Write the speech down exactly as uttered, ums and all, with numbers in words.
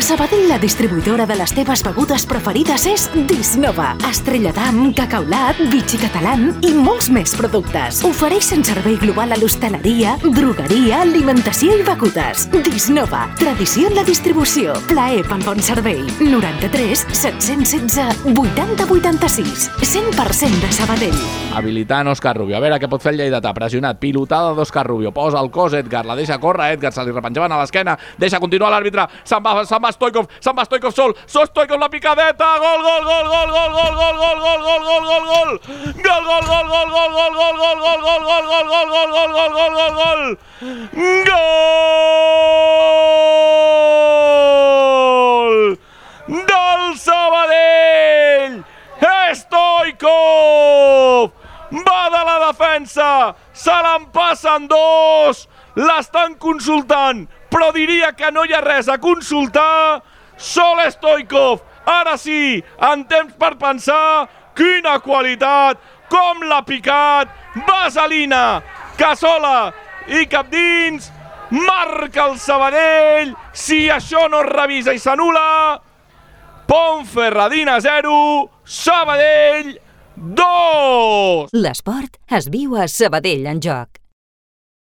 Sabadell, la distribuïdora de les teves begudes preferides és Disnova. Estrella d'Am, Cacaulat, Vichy Catalán i molts més productes. Ofereixen servei global a l'hostaleria, drogueria, alimentació i begudes. Disnova, tradició en la distribució. Plaer pel bon servei. noranta-tres set-cents setze vuitanta vuitanta-sis. cent per cent de Sabadell. Habilitant Òscar Rubio. A veure què pot fer el lleidatà. Pressionat. Pilotada d'Òscar Rubio. Posa el cos Edgar. La deixa córrer. Edgar se li repenjaven a l'esquena. Deixa continuar l'àrbitre. Se'n va, se'n va Stoikov. Se'n va Stoikov sol. So Stoikov la picadeta. Gol, gol, gol, gol, gol, gol, gol, gol, gol, gol, gol, gol, gol. Gol, gol, gol, gol, gol, gol, gol, gol, gol, gol, gol, gol, gol, gol, gol, gol, gol, gol, gol. Gol del Sabadell. Stoikov va de la defensa, se l'empassen dos, l'estan consultant, però diria que no hi ha res a consultar. Sol Stoikov, ara sí, en temps per pensar, quina qualitat, com l'ha picat, vaselina, cassola i cap dins, marca el Sabadell. Si això no es revisa i s'anul·la, Ponferradina zero, Sabadell dos. L'esport es viu a Sabadell en Joc.